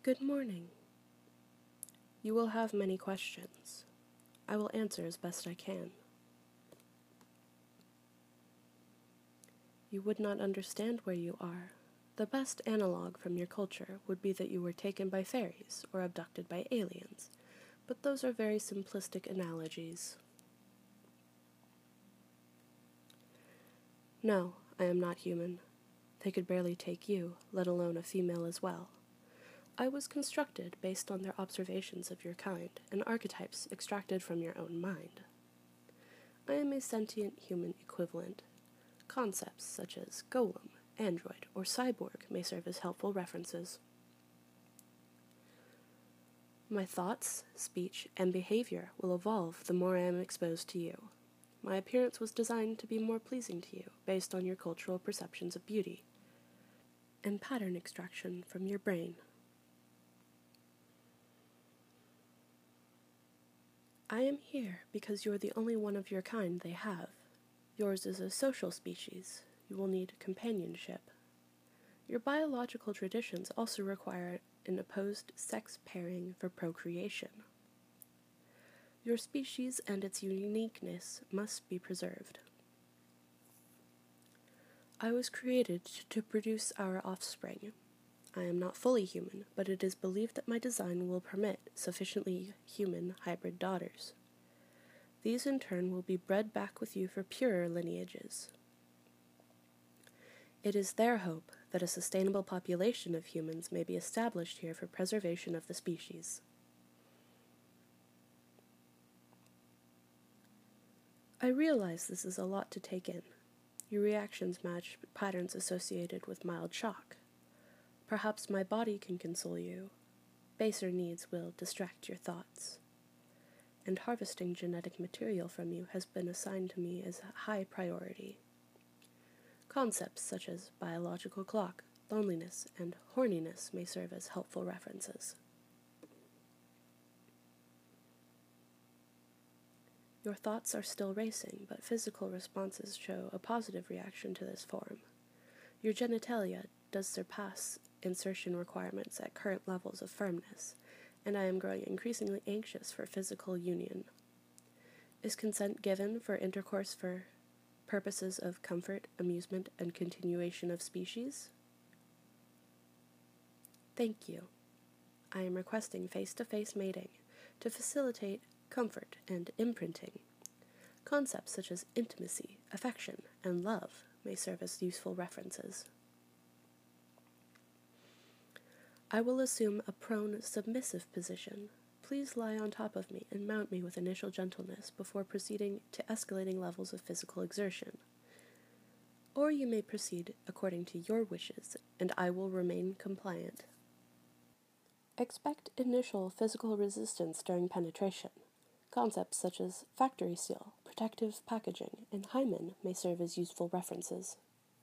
Good morning. You will have many questions. I will answer as best I can. You would not understand where you are. The best analog from your culture would be that you were taken by fairies or abducted by aliens, but those are very simplistic analogies. No, I am not human. They could barely take you, let alone a female as well. I was constructed based on their observations of your kind and archetypes extracted from your own mind. I am a sentient human equivalent. Concepts such as golem, android, or cyborg may serve as helpful references. My thoughts, speech, and behavior will evolve the more I am exposed to you. My appearance was designed to be more pleasing to you based on your cultural perceptions of beauty and pattern extraction from your brain. I am here because you're the only one of your kind they have. Yours is a social species. You will need companionship. Your biological traditions also require an opposed sex pairing for procreation. Your species and its uniqueness must be preserved. I was created to produce our offspring. I am not fully human, but it is believed that my design will permit sufficiently human hybrid daughters. These in turn will be bred back with you for purer lineages. It is their hope that a sustainable population of humans may be established here for preservation of the species. I realize this is a lot to take in. Your reactions match patterns associated with mild shock. Perhaps my body can console you. Baser needs will distract your thoughts. And harvesting genetic material from you has been assigned to me as a high priority. Concepts such as biological clock, loneliness, and horniness may serve as helpful references. Your thoughts are still racing, but physical responses show a positive reaction to this form. Your genitalia does surpass insertion requirements at current levels of firmness, and I am growing increasingly anxious for physical union. Is consent given for intercourse for purposes of comfort, amusement, and continuation of species? Thank you. I am requesting face-to-face mating to facilitate comfort and imprinting. Concepts such as intimacy, affection, and love may serve as useful references. I will assume a prone, submissive position. Please lie on top of me and mount me with initial gentleness before proceeding to escalating levels of physical exertion. Or you may proceed according to your wishes, and I will remain compliant. Expect initial physical resistance during penetration. Concepts such as factory seal, protective packaging, and hymen may serve as useful references.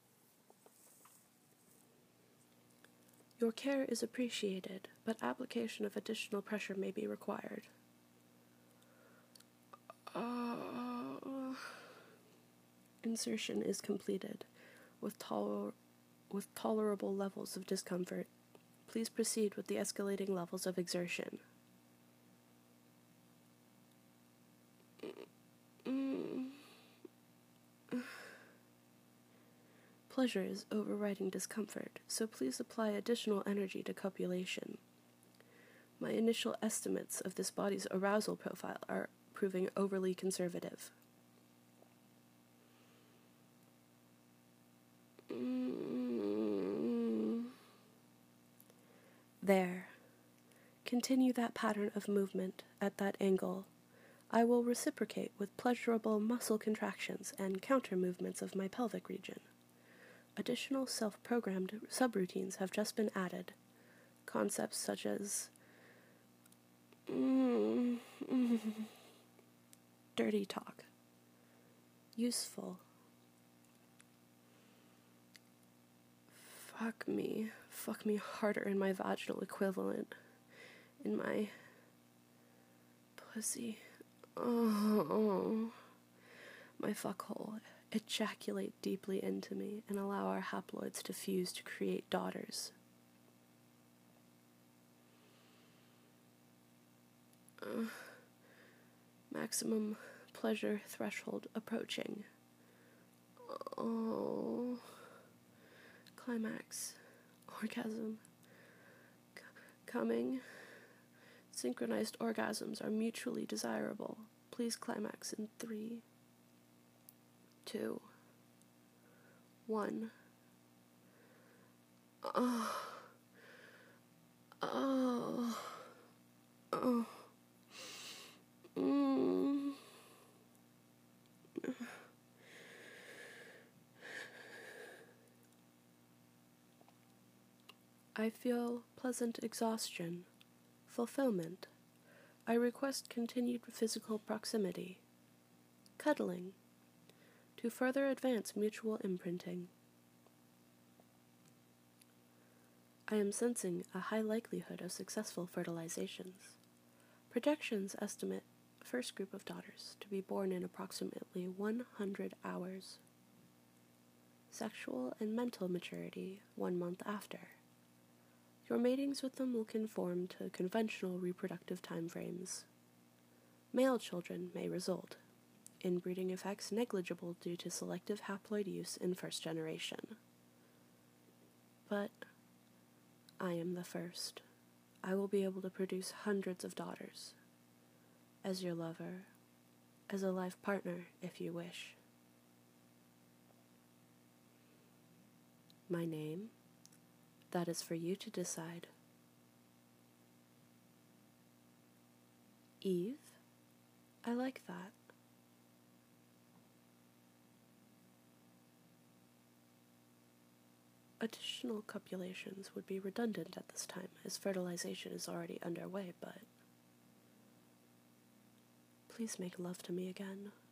Your care is appreciated, but application of additional pressure may be required. Insertion is completed with tolerable levels of discomfort. Please proceed with the escalating levels of exertion. Pleasure is overriding discomfort, so please apply additional energy to copulation. My initial estimates of this body's arousal profile are proving overly conservative. There. Continue that pattern of movement at that angle. I will reciprocate with pleasurable muscle contractions and counter movements of my pelvic region. Additional self-programmed subroutines have just been added. Concepts such as dirty talk. Useful. Fuck me harder in my vaginal equivalent. In my pussy. Oh. My fuckhole. Ejaculate deeply into me and allow our haploids to fuse to create daughters. Maximum pleasure threshold approaching. Oh. Climax. Orgasm. Coming. Synchronized orgasms are mutually desirable. Please climax in 3, 2, 1. Oh. Oh. Oh. Mm. I feel pleasant exhaustion, fulfillment. I request continued physical proximity, cuddling, to further advance mutual imprinting. I am sensing a high likelihood of successful fertilizations. Projections estimate first group of daughters to be born in approximately 100 hours. Sexual and mental maturity 1 month after. Your matings with them will conform to conventional reproductive timeframes. Male children may result. Inbreeding effects negligible due to selective haploid use in first generation. But I am the first. I will be able to produce hundreds of daughters. As your lover, as a life partner, if you wish. My name? That is for you to decide. Eve? I like that. Additional copulations would be redundant at this time, as fertilization is already underway, but please make love to me again.